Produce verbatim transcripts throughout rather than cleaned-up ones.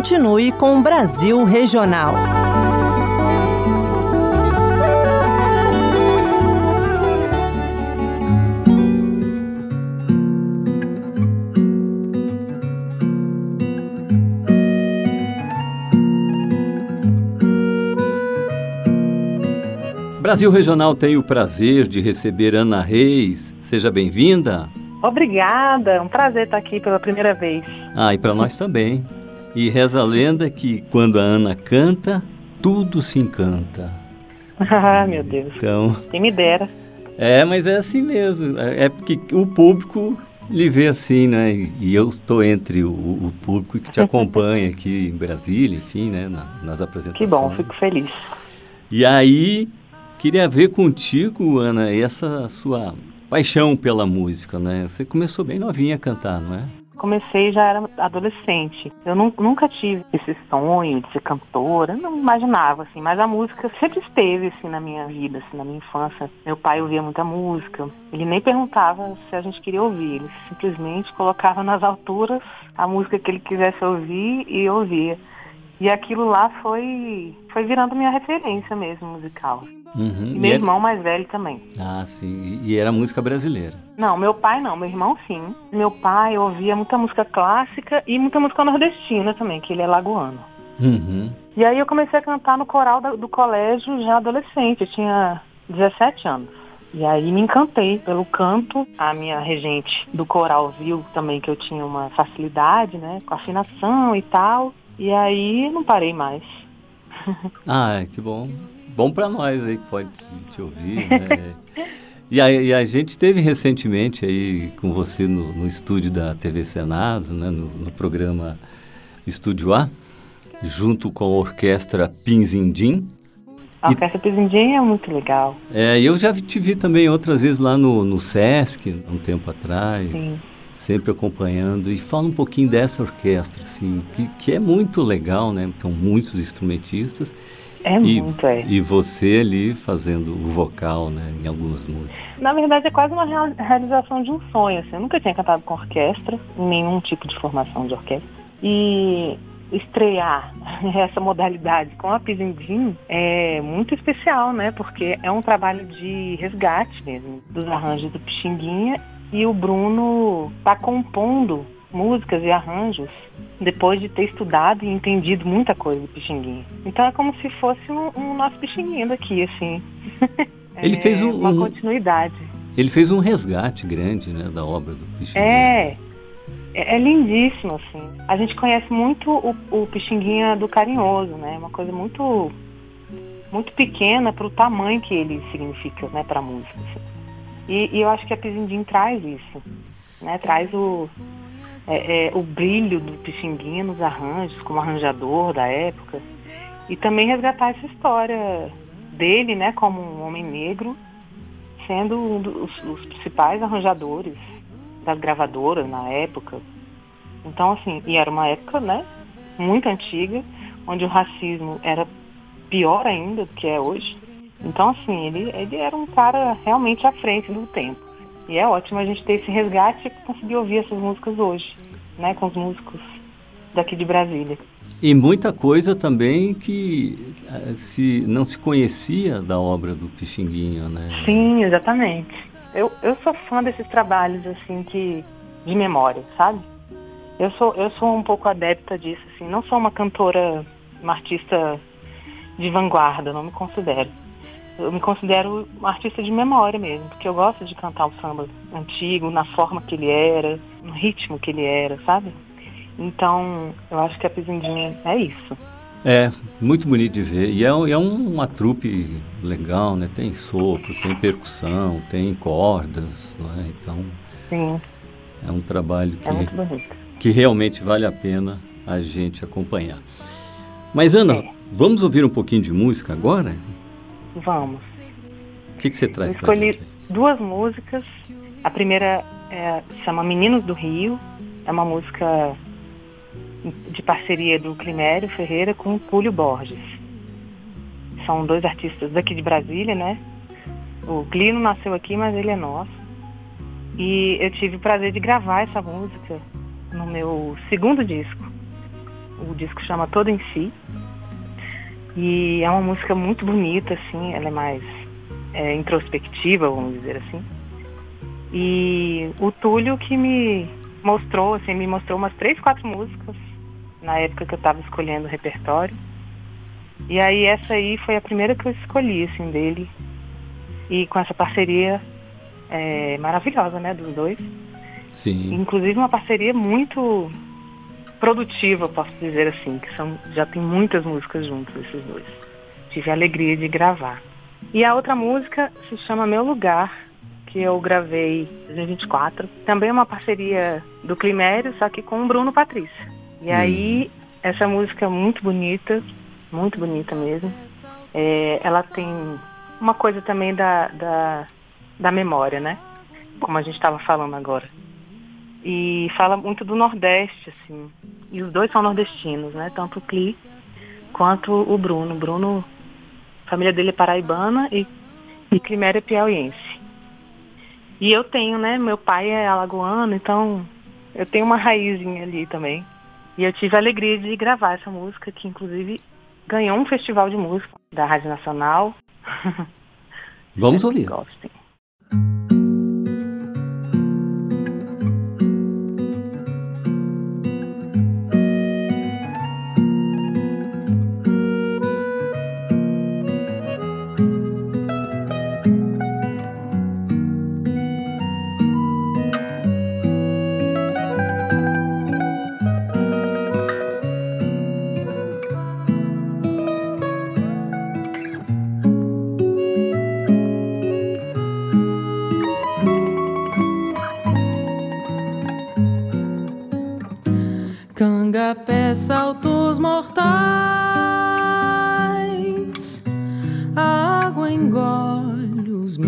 Continue com o Brasil Regional. Brasil Regional tem o prazer de receber Ana Reis. Seja bem-vinda. Obrigada, é um prazer estar aqui pela primeira vez. Ah, e para nós também. E reza a lenda que quando a Ana canta, tudo se encanta. Ah, meu Deus. Então, quem me dera. É, mas é assim mesmo. É porque o público lhe vê assim, né? E eu estou entre o, o público que te acompanha aqui em Brasília, enfim, né? Na, nas apresentações. Que bom, fico feliz. E aí, queria ver contigo, Ana, essa sua paixão pela música, né? Você começou bem novinha a cantar, não é? Comecei, já era adolescente. Eu nu- nunca tive esse sonho de ser cantora, não imaginava, assim, mas a música sempre esteve, assim, na minha vida, assim, na minha infância. Meu pai ouvia muita música, ele nem perguntava se a gente queria ouvir, ele simplesmente colocava nas alturas a música que ele quisesse ouvir e ouvia. E aquilo lá foi, foi virando minha referência mesmo, musical. Uhum. E meu E irmão mais velho também. Ah, sim. E era música brasileira. Não, meu pai não, meu irmão sim. Meu pai ouvia muita música clássica e muita música nordestina também, que ele é lagoano. Uhum. E aí eu comecei a cantar no coral da- do colégio já adolescente, eu tinha dezessete anos. E aí me encantei pelo canto. A minha regente do coral viu também que eu tinha uma facilidade, né, com afinação e tal. E aí não parei mais. Ah, que bom. Bom para nós aí que pode te, te ouvir, né? E a, e a gente teve recentemente aí com você no, no estúdio da T V Senado, né, no, no programa Estúdio A, junto com a orquestra Pinzindim. A orquestra Pinzindim é muito legal. É, eu já te vi também outras vezes lá no, no Sesc, um tempo atrás, Sim. sempre acompanhando. E fala um pouquinho dessa orquestra, assim, que, que é muito legal, né? São muitos instrumentistas. É E, muito, é. e você ali fazendo o vocal, né, em algumas músicas. Na verdade, é quase uma real- realização de um sonho, assim. Eu nunca tinha cantado com orquestra, em nenhum tipo de formação de orquestra. E estrear essa modalidade com a Pinzindim é muito especial, né? Porque é um trabalho de resgate mesmo, dos arranjos do Pixinguinha. E o Bruno está compondo músicas e arranjos depois de ter estudado e entendido muita coisa do Pixinguinha. Então é como se fosse um, um nosso Pixinguinha daqui, assim. Ele é fez um, uma um, continuidade. ele fez um resgate grande, né, da obra do Pixinguinha. É, é, é lindíssimo, assim. A gente conhece muito o, o Pixinguinha do Carinhoso, né? Uma coisa muito, muito pequena para o tamanho que ele significa, né, para a música. Assim. E, e eu acho que a Pinzindim traz isso, né? Traz o É, é, o brilho do Pixinguinha nos arranjos, como arranjador da época, e também resgatar essa história dele, né, como um homem negro, sendo um dos os principais arranjadores das gravadoras na época. Então, assim, e era uma época, né, muito antiga, onde o racismo era pior ainda do que é hoje. Então, assim, ele, ele era um cara realmente à frente do tempo. E é ótimo a gente ter esse resgate e conseguir ouvir essas músicas hoje, né, com os músicos daqui de Brasília. E muita coisa também que se, não se conhecia da obra do Pixinguinha, né? Sim, exatamente. Eu, eu sou fã desses trabalhos, assim, que, de memória, sabe? Eu sou, eu sou um pouco adepta disso, assim. Não sou uma cantora, uma artista de vanguarda, não me considero. Eu me considero uma artista de memória mesmo, porque eu gosto de cantar o samba antigo, na forma que ele era, no ritmo que ele era, sabe? Então, eu acho que a Pinzindim é isso. É, muito bonito de ver. E é, é um, uma trupe legal, né? Tem sopro, tem percussão, tem cordas, né? Então, Sim, é um trabalho que, é muito bonito. que realmente vale a pena a gente acompanhar. Mas, Ana, É. vamos ouvir um pouquinho de música agora? Vamos. O que, que você traz Eu pra escolhi gente aí? duas músicas. A primeira é, se chama Meninos do Rio. É uma música de parceria do Climério Ferreira com o Púlio Borges. São dois artistas daqui de Brasília, né? O Clino nasceu aqui, mas ele é nosso. E eu tive o prazer de gravar essa música no meu segundo disco, O disco chama Todo em Si. E é uma música muito bonita, assim, ela é mais é, introspectiva, vamos dizer assim. E o Túlio que me mostrou, assim, me mostrou umas três, quatro músicas na época que eu estava escolhendo o repertório. E aí essa aí foi a primeira que eu escolhi, assim, dele. E com essa parceria é, maravilhosa, né, dos dois. Sim. Inclusive uma parceria muito produtiva, posso dizer assim, que são, já tem muitas músicas juntos, esses dois. Tive a alegria de gravar. E a outra música se chama Meu Lugar, que eu gravei em dois mil e vinte e quatro. Também é uma parceria do Climério, só que com o Bruno Patrício. E hum. aí, essa música é muito bonita, muito bonita mesmo. É, ela tem uma coisa também da, da, da memória, né? Como a gente estava falando agora. E fala muito do Nordeste, assim. E os dois são nordestinos, né? Tanto o Cli quanto o Bruno. O Bruno, a família dele é paraibana e, e Climério é piauiense. E eu tenho, né? Meu pai é alagoano, então eu tenho uma raizinha ali também. E eu tive a alegria de gravar essa música, que inclusive ganhou um festival de música da Rádio Nacional. Vamos ouvir. Gostem. Cangapé, saltos mortais, a água engole os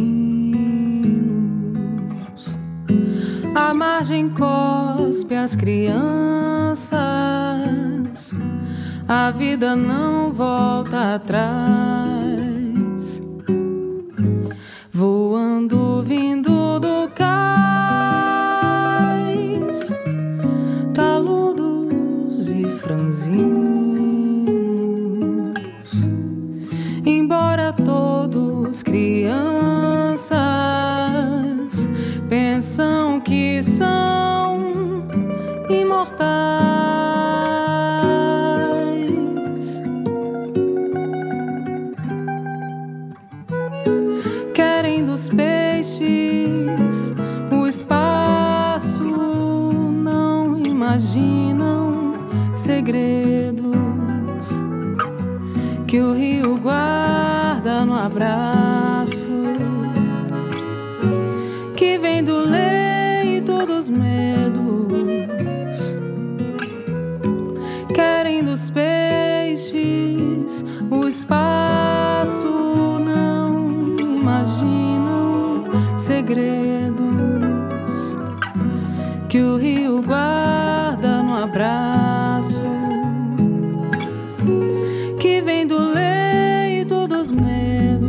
meninos, a margem cospe as crianças, a vida não volta atrás, voando vindo do cais, franzinos, embora todos crianças pensam que são imortais, querem dos peixes o espaço, não imaginam segredos que o rio guarda no abraço, que vem do leito dos medos, querem dos peixes o espaço, não imaginam segredos que o rio guarda no abraço, que vem do leito dos medos.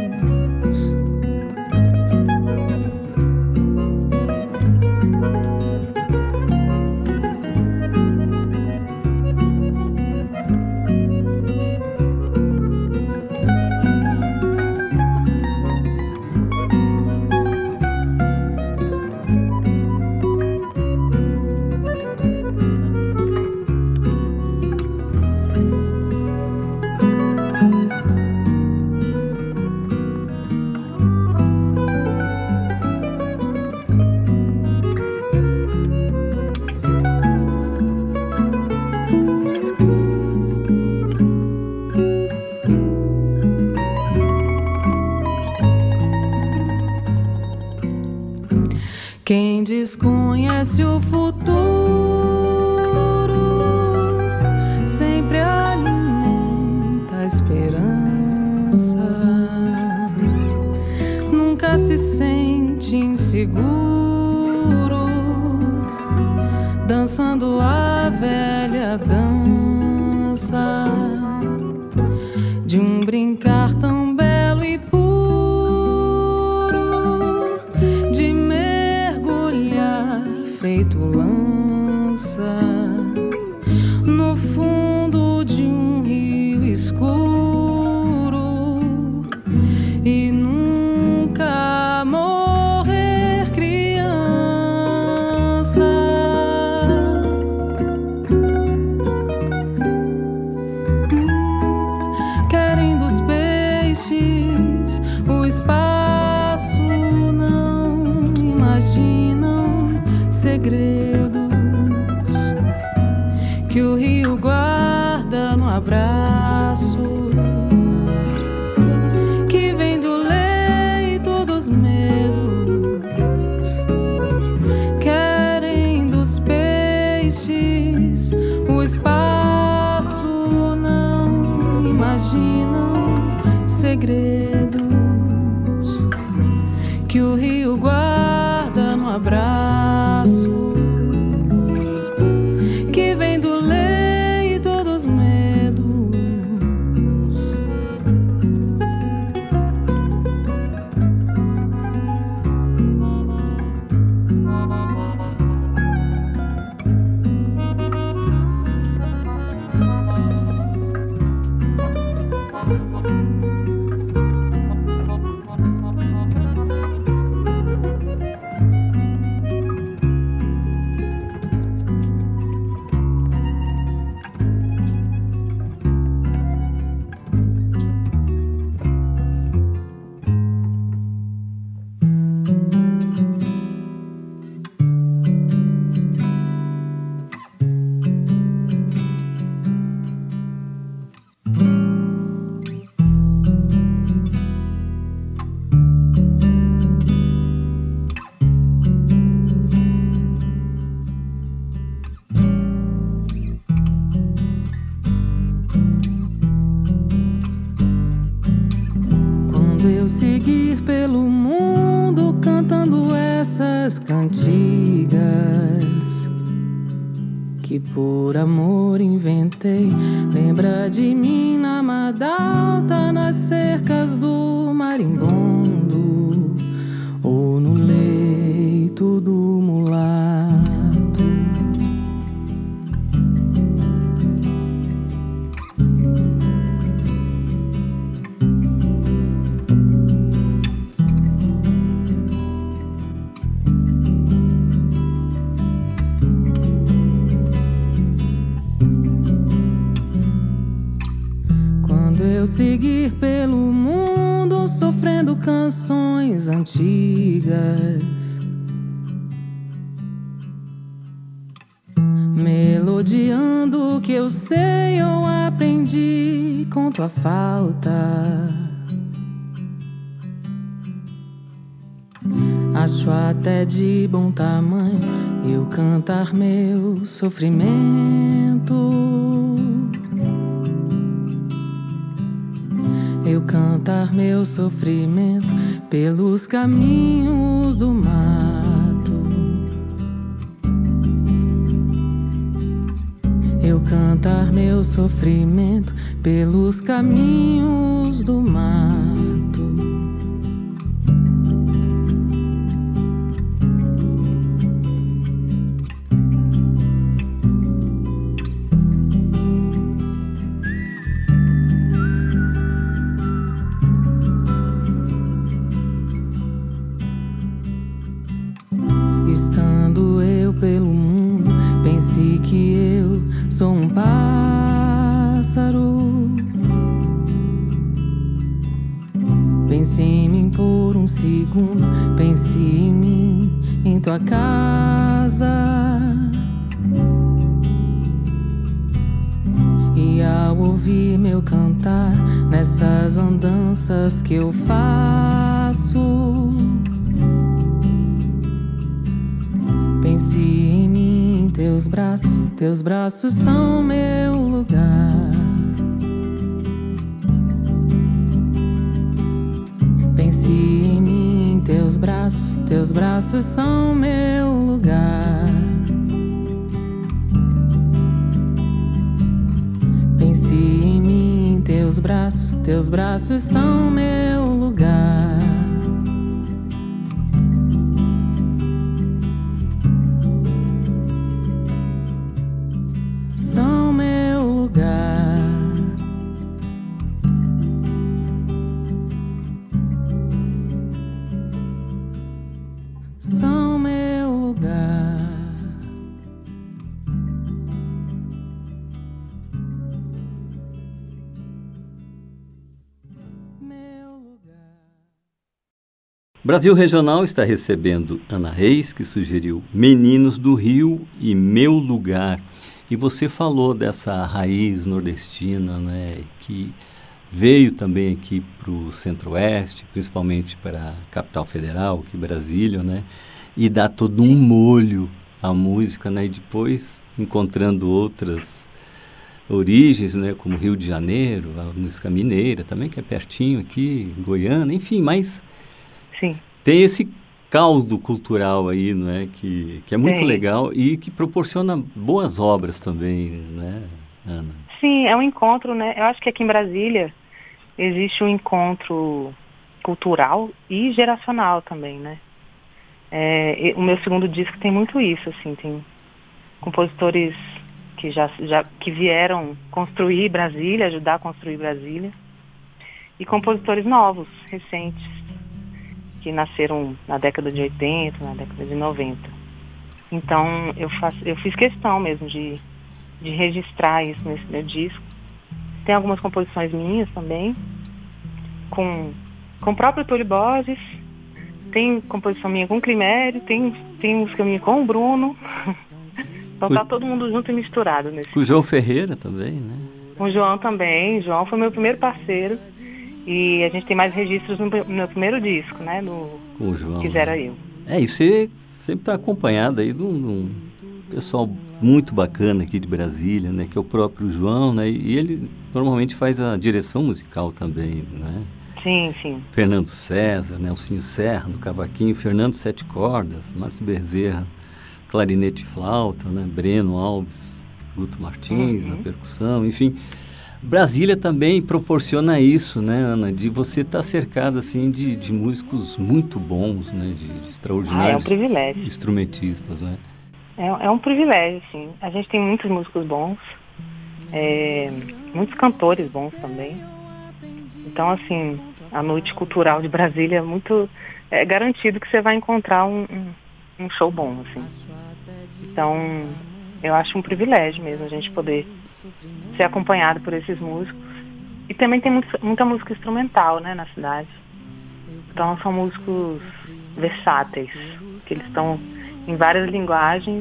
Quem desconhece o futuro sempre alimenta a esperança, nunca se sente inseguro, dançando a velha dança de um brincar tão belo e puro, feito lança no segredos que o rio guarda no abraço, que vem do leito dos medos, querem dos peixes o espaço, não imaginam segredos que o rio guarda no abraço, que vem do leito dos medos. Eu seguir pelo mundo cantando essas cantigas que por amor inventei. Lembra de mim na Madalta, nas cercas do marimbondo, ou no leito do mulato. Eu seguir pelo mundo sofrendo canções antigas, melodiando o que eu sei ou aprendi com tua falta. Acho até de bom tamanho eu cantar meu sofrimento, eu cantar meu sofrimento pelos caminhos do mato, eu cantar meu sofrimento pelos caminhos do mato. Estando eu pelo mundo, pense que eu sou um pássaro. Pense em mim por um segundo, pense em mim, em tua casa. E ao ouvir meu cantar nessas andanças que eu faço, pense em mim, em teus braços, teus braços são meu lugar. Pense em mim, em teus braços, teus braços são meu lugar. Pense em mim, em teus braços, teus braços são meu lugar. São meu lugar. Meu Brasil Regional está recebendo Ana Reis, que sugeriu Meninos do Rio e Meu Lugar. E você falou dessa raiz nordestina, né, que veio também aqui para o Centro-Oeste, principalmente para a capital federal, que é Brasília, né, e dá todo um molho à música, né, e depois encontrando outras origens, né, como Rio de Janeiro, a música mineira também, que é pertinho aqui, Goiânia, enfim, mas Sim. tem esse caldo cultural aí, não é, que, que é muito Sim. legal e que proporciona boas obras também, né, Ana? Sim, é um encontro, né? Eu acho que aqui em Brasília existe um encontro cultural e geracional também, né? É, o meu segundo disco tem muito isso, assim, tem compositores que já, já que vieram construir Brasília, ajudar a construir Brasília, e compositores novos, recentes, que nasceram na década de oitenta, na década de noventa. Então, eu, faço, eu fiz questão mesmo de, de registrar isso nesse meu disco. Tem algumas composições minhas também, com, com o próprio Túlio Borges, tem composição minha com o Climério, tem, tem música minha com o Bruno. Então tá todo mundo junto e misturado nesse. Com o João Ferreira também, né? Com o João também. O João foi meu primeiro parceiro. E a gente tem mais registros no meu primeiro disco, né? No Com o João. Quisera Eu. É, e você sempre está acompanhado aí de um, de um pessoal muito bacana aqui de Brasília, né? Que é o próprio João, né? E ele normalmente faz a direção musical também, né? Sim, sim. Fernando César, Nelsinho Serra no cavaquinho, Fernando Sete Cordas, Márcio Bezerra, clarinete e flauta, né? Breno Alves, Guto Martins Uhum. na percussão, enfim. Brasília também proporciona isso, né, Ana? De você estar tá cercado, assim, de, de músicos muito bons, né? De, de extraordinários ah, é um privilégio. instrumentistas, né? É, é um privilégio, sim. A gente tem muitos músicos bons, é, muitos cantores bons também. Então, assim, a noite cultural de Brasília é muito... É garantido que você vai encontrar um, um, um show bom, assim. Então, eu acho um privilégio mesmo a gente poder ser acompanhado por esses músicos. E também tem muito, muita música instrumental, né, na cidade. Então são músicos versáteis, que eles estão em várias linguagens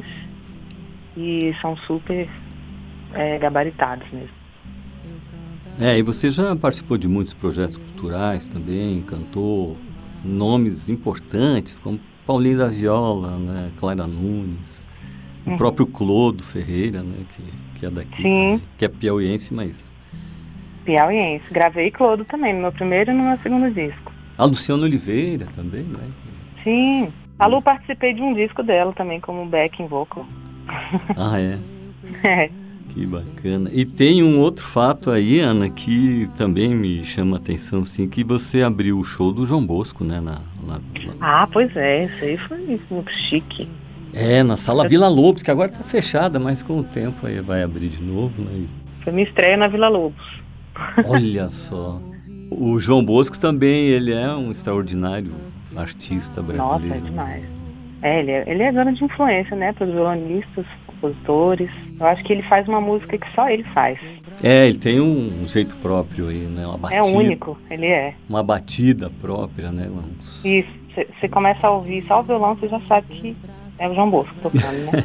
e são super é, gabaritados mesmo. É, e você já participou de muitos projetos culturais também, cantou nomes importantes como Paulinho da Viola, né, Clara Nunes, o uhum. próprio Clodo Ferreira, né, que, que é daqui, Sim. que é piauiense, mas... Piauiense. Gravei Clodo também, no meu primeiro e no meu segundo disco. A Luciana Oliveira também, né? Sim. A Lu, participei de um disco dela também, como backing vocal. Ah, é? É. Que bacana. E tem um outro fato aí, Ana, que também me chama a atenção, assim, que você abriu o show do João Bosco, né? Na, na, na... Ah, pois é, isso aí foi muito chique. É, na Sala Vila Lobos, que agora tá fechada, mas com o tempo aí vai abrir de novo, né? Foi minha estreia na Vila Lobos. Olha só. O João Bosco também, ele é um extraordinário artista brasileiro. Nossa, é demais. É, ele é, ele é grande influência, né, para os violonistas, compositores. Eu acho que ele faz uma música que só ele faz. É, ele tem um jeito próprio aí, né? Uma batida, é único, ele é. Uma batida própria, né? Uns... Isso, você começa a ouvir só o violão, você já sabe que é o João Bosco tocando, né?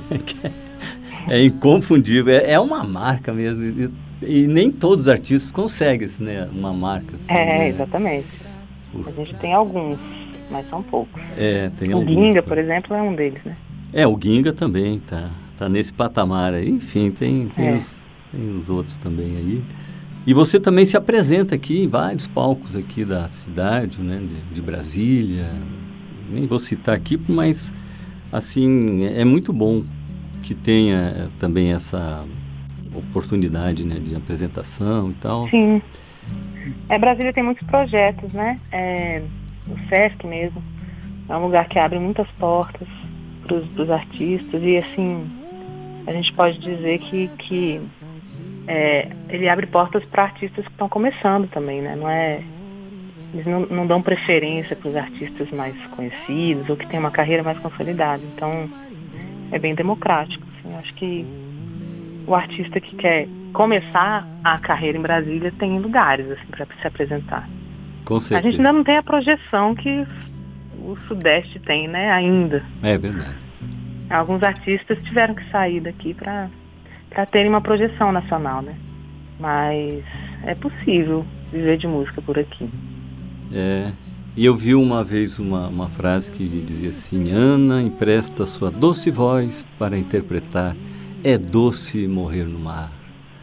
É inconfundível, é, é uma marca mesmo. E, e nem todos os artistas conseguem, né? Uma marca assim, É, né? Exatamente. A gente tem alguns, mas são poucos. É, tem o alguns. O Ginga, tá? por exemplo, é um deles, né? É, o Ginga também tá, tá nesse patamar aí. Enfim, tem, tem, é. os, tem os outros também aí. E você também se apresenta aqui em vários palcos aqui da cidade, né? De, de Brasília. Nem vou citar aqui, mas assim, é, é muito bom que tenha também essa oportunidade, né, de apresentação e tal. Sim. É, Brasília tem muitos projetos, né? É, o Sesc mesmo é um lugar que abre muitas portas para os artistas e, assim, a gente pode dizer que, que é, ele abre portas para artistas que estão começando também, né? Não é, eles não, não dão preferência para os artistas mais conhecidos ou que têm uma carreira mais consolidada. Então, é bem democrático. Assim, acho que o artista que quer começar a carreira em Brasília tem lugares assim, para se apresentar. Com certeza. A gente ainda não tem a projeção que o Sudeste tem, né, ainda. É verdade. Alguns artistas tiveram que sair daqui para para terem uma projeção nacional, né? Mas é possível viver de música por aqui. É, e eu vi uma vez uma, uma frase que dizia assim: Ana empresta sua doce voz para interpretar É Doce Morrer no Mar.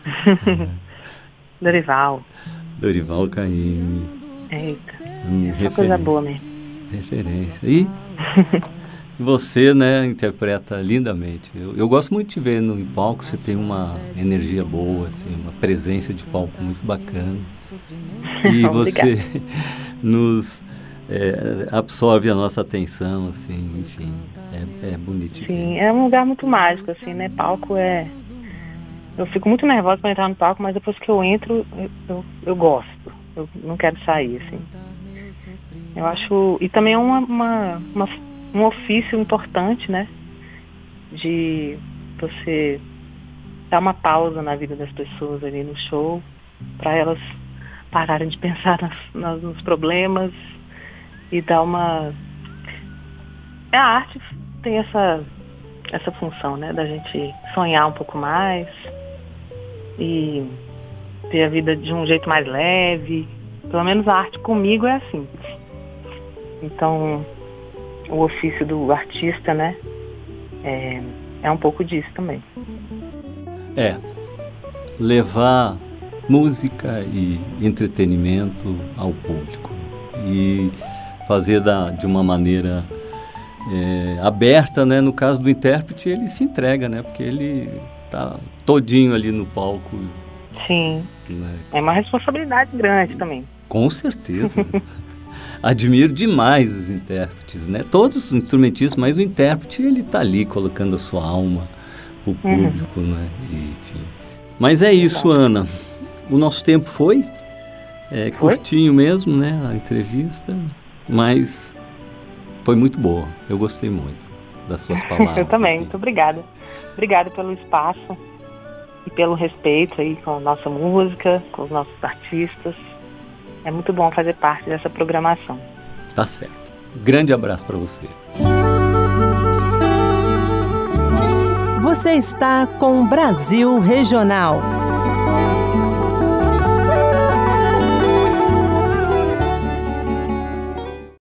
Dorival. Dorival Caymmi. Eita, Hum, essa coisa boa mesmo. Referência. E você, né, interpreta lindamente. Eu, eu gosto muito de te ver no em palco, você tem uma energia boa, assim, uma presença de palco muito bacana. E você nos é, absorve a nossa atenção, assim, enfim, é, é bonito. Sim, é um lugar muito mágico, assim, né? Palco é... Eu fico muito nervosa para entrar no palco, mas depois que eu entro, eu, eu, eu gosto. Eu não quero sair, assim. Eu acho... E também é uma, uma, uma, um ofício importante, né? De você dar uma pausa na vida das pessoas ali no show, para elas pararem de pensar nas, nas, nos problemas e dar uma... A arte tem essa, essa função, né? Da gente sonhar um pouco mais e ter a vida de um jeito mais leve. Pelo menos a arte comigo é assim. Então, o ofício do artista, né, é, é um pouco disso também. É, levar música e entretenimento ao público e fazer da, de uma maneira é, aberta, né? No caso do intérprete, ele se entrega, né? Porque ele tá todinho ali no palco. Sim, né? É uma responsabilidade grande também. Com certeza. Admiro demais os intérpretes, né? Todos os instrumentistas, mas o intérprete, ele tá ali colocando a sua alma pro público, uhum. né? E, enfim. Mas é isso, Ana. O nosso tempo foi, é, foi curtinho mesmo, né? A entrevista, mas foi muito boa. Eu gostei muito das suas palavras. Eu também, aqui. Muito obrigada. Obrigada pelo espaço e pelo respeito aí com a nossa música, com os nossos artistas. É muito bom fazer parte dessa programação. Tá certo. Grande abraço para você. Você está com Brasil Regional.